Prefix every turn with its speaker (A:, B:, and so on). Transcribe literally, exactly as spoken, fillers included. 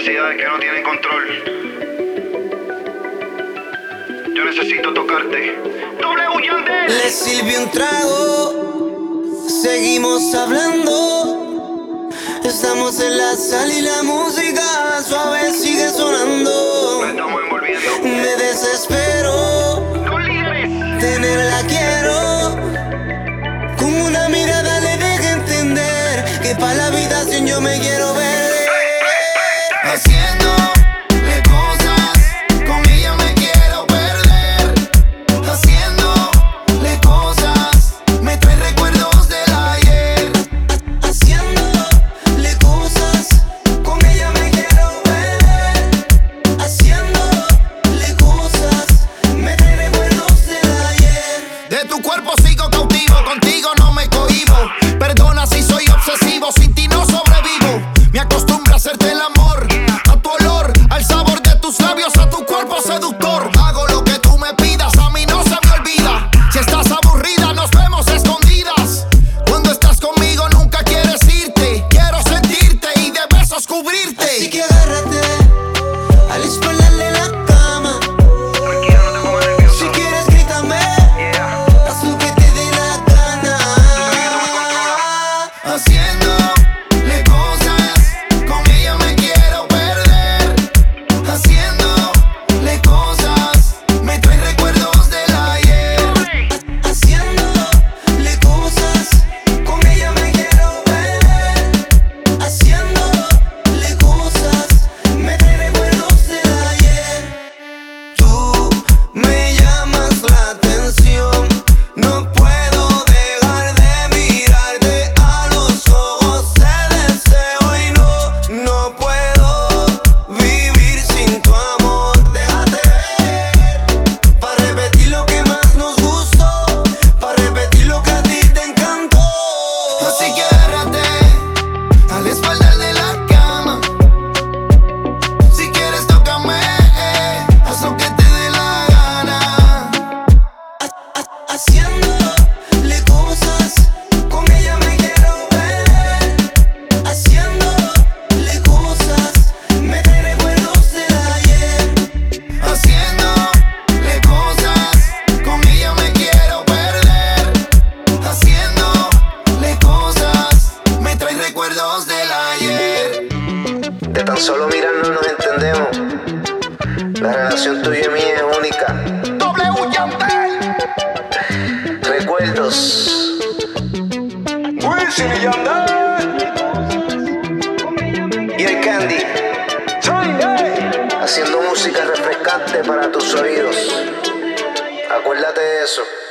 A: necesidades que no tienen control. Yo necesito tocarte. W Yandel.
B: Le sirvió un trago, seguimos hablando. Estamos en la sala y la música suave sigue sonando.
A: Nos estamos envolviendo.
B: Me desespero,
A: Con líderes.
B: tenerla quiero. Con una mirada le deja entender que para la habitación yo me quiero ver. Haciéndole cosas, con ella me quiero perder. Haciéndole cosas, me trae recuerdos del ayer. Haciéndole cosas, con ella me quiero perder. Haciéndole cosas, me trae recuerdos del ayer.
C: De tu cuerpo sigo cautivo, contigo no me cohibo. Perdona si soy obsesivo, sin ti no sobrevivo. Me acostumbro a hacerte el amor, a tu olor, al sabor de tus labios, a tu cuerpo seductor. Hago lo que tú me pidas, a mí no se me olvida. Si estás aburrida, nos vemos escondidas. Cuando estás conmigo nunca quieres irte. Quiero sentirte y de besos cubrirte.
B: Así que agárrate a la espalda de la cama.
A: Tranquila, no te pongas nervioso.
B: Si quieres grítame,
A: Yeah.
B: haz lo que te dé la gana. Haciéndole cosas, con ella me quiero perder. Haciéndole cosas, me trae recuerdos del ayer. Haciéndole cosas, con ella me quiero perder. Haciéndole cosas, me trae recuerdos del ayer. Tú me llamas la atención, no puedo dejar de mirarte a los ojos, te deseo y no, no puedo vivir sin tu amor. Déjate ver, para repetir lo que más nos gustó, para repetir lo que a ti te encantó. Así que agárrate a la espalda de la cama. Si quieres tócame, haz lo que te dé la gana. Haciéndole cosas, con ella me quiero ver. Haciéndole cosas, me trae recuerdos del ayer. Haciéndole cosas, con ella me quiero perder. Haciéndole cosas, me trae recuerdos del ayer.
D: De tan solo mirarnos nos entendemos. La relación tuya y mía es única.
A: W Yandel.
D: Recuerdos.
A: Wisin y Yandel.
D: Y el Candy,
A: Tiny.
D: haciendo música refrescante para tus oídos. Acuérdate de eso.